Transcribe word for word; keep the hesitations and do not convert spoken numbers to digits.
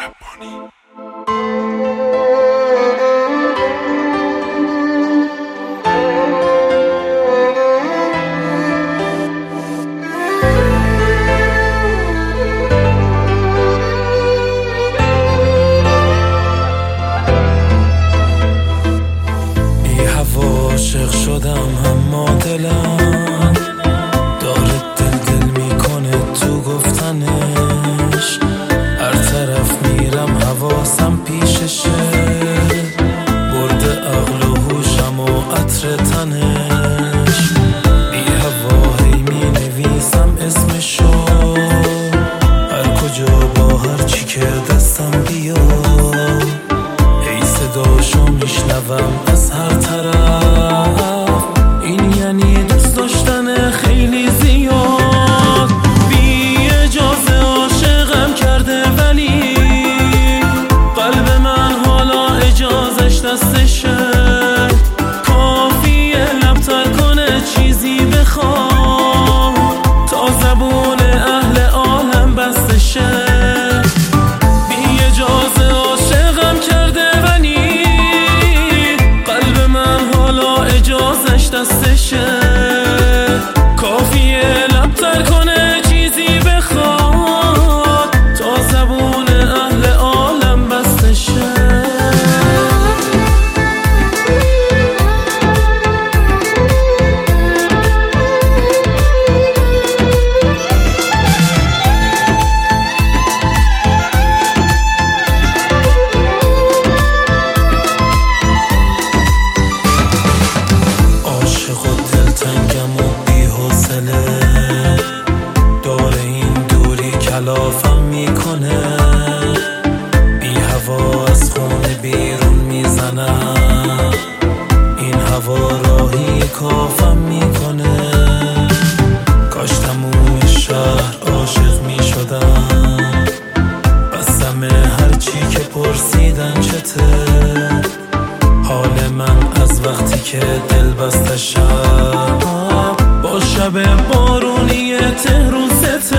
عاشق شدم اما دلم داره دل دل میکنه تو گفتنش، هر طرف میرم حواسم پیششه، برده عقل و هوشم و عطر تنش، بی هواهی می نویسم اسمشو هر کجا با هر چی که دستم بیاد، ای صداشو میشنوم از هر طرف، این یعنی دوست داشتن خیلی زیاد، بی اجازه عاشقم کرده ولی قلب من حالا اجازش دستشه، کافیه لبتر کنه چیزی بخوام تا زبون اهل عالم بستشه، بی اجازه عاشقم کرده ولی قلب من حالا اجازش دستشه، کافیه لبتر کنه چیزی بخواد تا زبون اهل عالم بستشه. عاشق و دلتنگم و بی حوصله، داره این دوری کلافم میکنه، بی هوا از خونه بیرون میزنم، این هوا راهی کافم میکنه، کاش تموم شهر عاشق میشدم، بستم هرچی که پرسیدن چته، حال من از وقتی که دل بستشم با شب بارونی تهرون سته.